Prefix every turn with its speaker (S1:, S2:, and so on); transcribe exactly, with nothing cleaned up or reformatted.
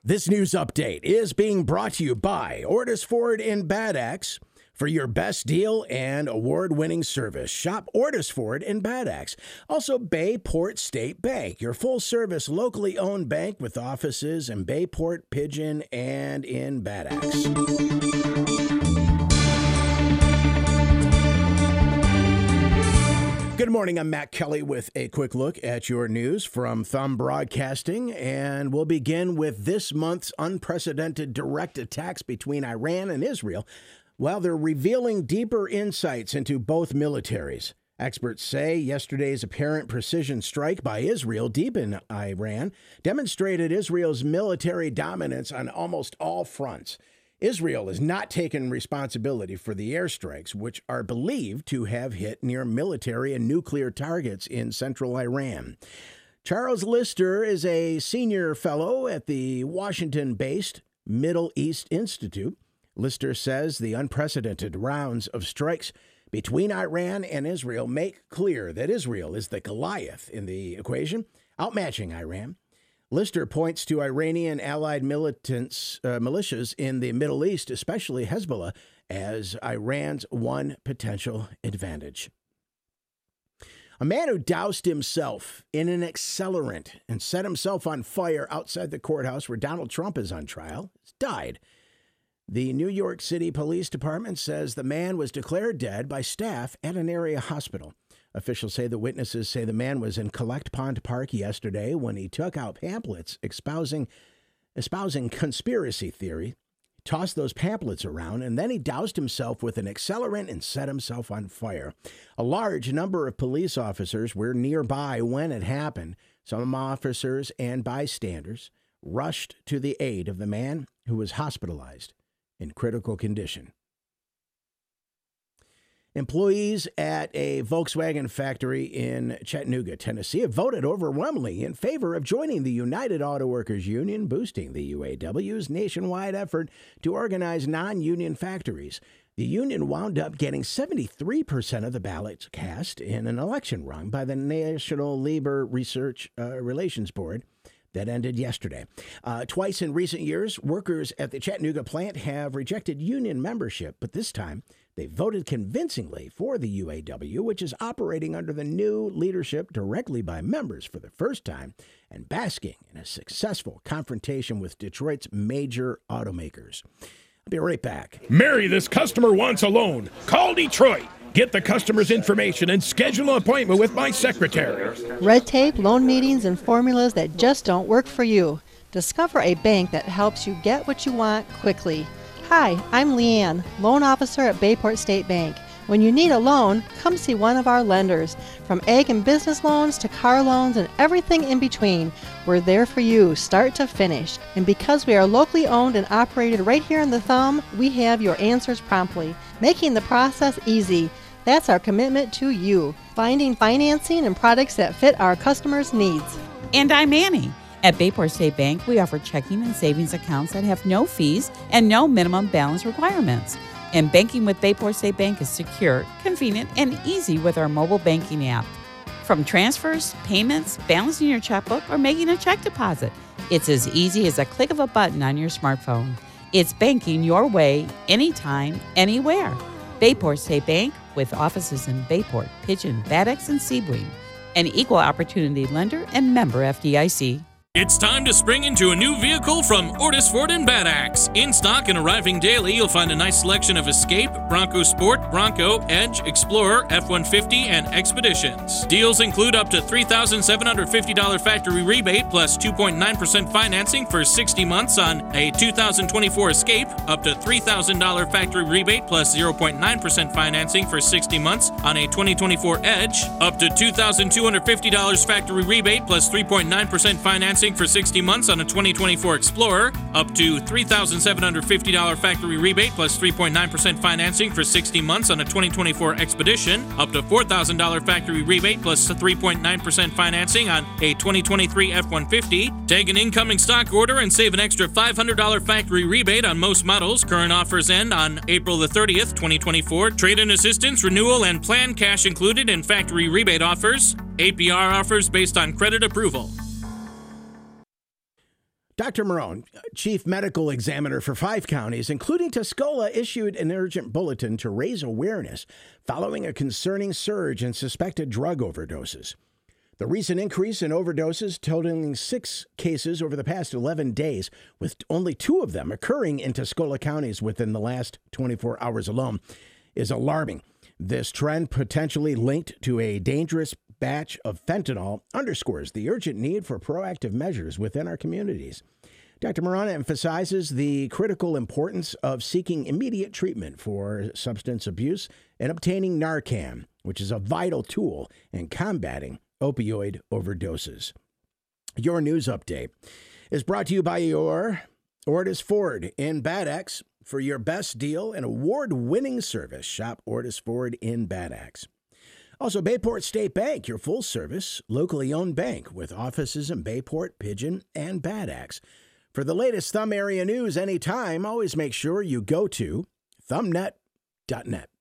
S1: This news update is being brought to you by Ortis Ford in Bad Axe. For your best deal and award-winning service, shop Ortis Ford in Bad Axe. Also, Bayport State Bank, your full-service, locally owned bank with offices in Bayport, Pigeon, and in Bad Axe. Good morning, I'm Matt Kelly with a quick look at your news from Thumb Broadcasting, and we'll begin with this month's unprecedented direct attacks between Iran and Israel. Well, they're revealing deeper insights into both militaries. Experts say yesterday's apparent precision strike by Israel deep in Iran demonstrated Israel's military dominance on almost all fronts. Israel has not taken responsibility for the airstrikes, which are believed to have hit near military and nuclear targets in central Iran. Charles Lister is a senior fellow at the Washington-based Middle East Institute. Lister says the unprecedented rounds of strikes between Iran and Israel make clear that Israel is the Goliath in the equation, outmatching Iran. Lister points to Iranian allied militants, uh, militias in the Middle East, especially Hezbollah, as Iran's one potential advantage. A man who doused himself in an accelerant and set himself on fire outside the courthouse where Donald Trump is on trial has died. The New York City Police Department says the man was declared dead by staff at an area hospital. Officials say the witnesses say the man was in Collect Pond Park yesterday when he took out pamphlets espousing, espousing conspiracy theory, tossed those pamphlets around, and then he doused himself with an accelerant and set himself on fire. A large number of police officers were nearby when it happened. Some officers and bystanders rushed to the aid of the man who was hospitalized in critical condition. Employees at a Volkswagen factory in Chattanooga, Tennessee, have voted overwhelmingly in favor of joining the United Auto Workers Union, boosting the U A W's nationwide effort to organize non-union factories. The union wound up getting seventy-three percent of the ballots cast in an election run by the National Labor Research uh, Relations Board that ended yesterday. Uh, twice in recent years, workers at the Chattanooga plant have rejected union membership, but this time they voted convincingly for the U A W, which is operating under the new leadership directly by members for the first time and basking in a successful confrontation with Detroit's major automakers. I'll be right back.
S2: Mary, this customer wants a loan. Call Detroit. Get the customer's information and schedule an appointment with my secretary.
S3: Red tape, loan meetings, and formulas that just don't work for you. Discover a bank that helps you get what you want quickly. Hi, I'm Leanne, loan officer at Bayport State Bank. When you need a loan, come see one of our lenders. From ag and business loans to car loans and everything in between, we're there for you, start to finish. And because we are locally owned and operated right here in the Thumb, we have your answers promptly, making the process easy. That's our commitment to you, finding financing and products that fit our customers' needs.
S4: And I'm Annie. At Bayport State Bank, we offer checking and savings accounts that have no fees and no minimum balance requirements. And banking with Bayport State Bank is secure, convenient, and easy with our mobile banking app. From transfers, payments, balancing your checkbook, or making a check deposit, it's as easy as a click of a button on your smartphone. It's banking your way, anytime, anywhere. Bayport State Bank, with offices in Bayport, Pigeon, Bad Axe, and Sebring. An equal opportunity lender and member F D I C.
S5: It's time to spring into a new vehicle from Ortis Ford in Bad Axe. In stock and arriving daily, you'll find a nice selection of Escape, Bronco Sport, Bronco, Edge, Explorer, F one fifty, and Expeditions. Deals include up to three thousand seven hundred fifty dollars factory rebate plus two point nine percent financing for sixty months on a two thousand twenty-four Escape, up to three thousand dollars factory rebate plus zero point nine percent financing for sixty months on a twenty twenty-four Edge, up to two thousand two hundred fifty dollars factory rebate plus three point nine percent financing for sixty months on a twenty twenty-four Explorer, up to three thousand seven hundred fifty dollars factory rebate plus three point nine percent financing for sixty months on a twenty twenty-four Expedition, up to four thousand dollars factory rebate plus three point nine percent financing on a twenty twenty-three F one fifty. Take an incoming stock order and save an extra five hundred dollars factory rebate on most models. Current offers end on April the thirtieth, twenty twenty-four. Trade-in assistance, renewal, and planned cash included in factory rebate offers. A P R offers based on credit approval.
S1: Doctor Marone, chief medical examiner for five counties, including Tuscola, issued an urgent bulletin to raise awareness following a concerning surge in suspected drug overdoses. The recent increase in overdoses, totaling six cases over the past eleven days, with only two of them occurring in Tuscola counties within the last twenty-four hours alone, is alarming. This trend, potentially linked to a dangerous batch of fentanyl, underscores the urgent need for proactive measures within our communities. Doctor Marone emphasizes the critical importance of seeking immediate treatment for substance abuse and obtaining Narcan, which is a vital tool in combating opioid overdoses. Your news update is brought to you by your Ortis Ford in Bad Axe. For your best deal and award-winning service, shop Ortis Ford in Bad Axe. Also, Bayport State Bank, your full-service, locally owned bank with offices in Bayport, Pigeon, and Bad Axe. For the latest Thumb area news anytime, always make sure you go to thumbnet dot net.